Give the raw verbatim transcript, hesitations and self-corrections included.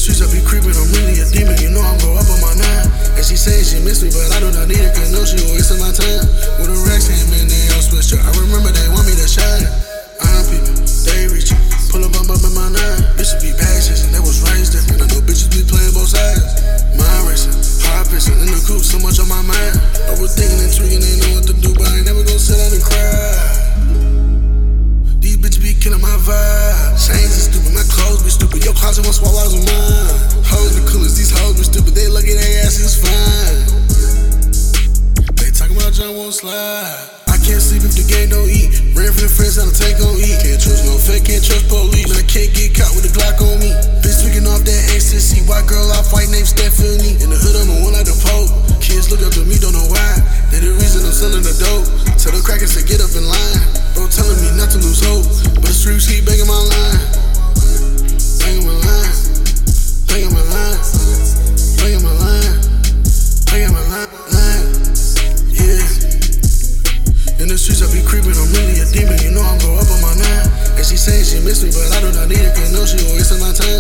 streets I be creeping, I'm really a demon, you know I'm go up on my nine. And she saying she miss me, but I do not need it, cause no, she wasting my time. With the racks came in, they all switched up. I remember they want me to shine. I'm people, they reaching, pull up, I'm up in my nine. Bitches be passions, and they was raised different. I know bitches be playing both sides. Mind racing, heart pissing, in the coop, so much on my mind. Overthinking and tweaking, they know what to do, but I ain't never gonna sit down and cry. These bitches be killing my vibe. Chains is stupid, my clothes be stupid. Your closet won't swallow out of mine. Hoes be coolest, these hoes be stupid. They lucky they ass is fine. They talking about John won't slide. I can't sleep if the gang don't eat. Ran for the friends on the tank gon' eat. Can't trust no fake, can't trust police. Man, I can't get caught with a Glock on me. Bitch tweaking off that ecstasy. White girl I fight named Stephanie. In the hood I'm the one like the Pope. Kids look up to me, don't know why. They the reason I'm selling the dope. Tell the crackers to get up in line. Bro telling me not to lose hope, but the streets keep banging my line. Banging my line. Banging my line. Banging my line. Banging my line. line. Yeah. In the streets I be creeping, I'm really a demon, you know I'm go up on my nine. And she saying she miss me, but I do not need it, cause no, she wasting my time.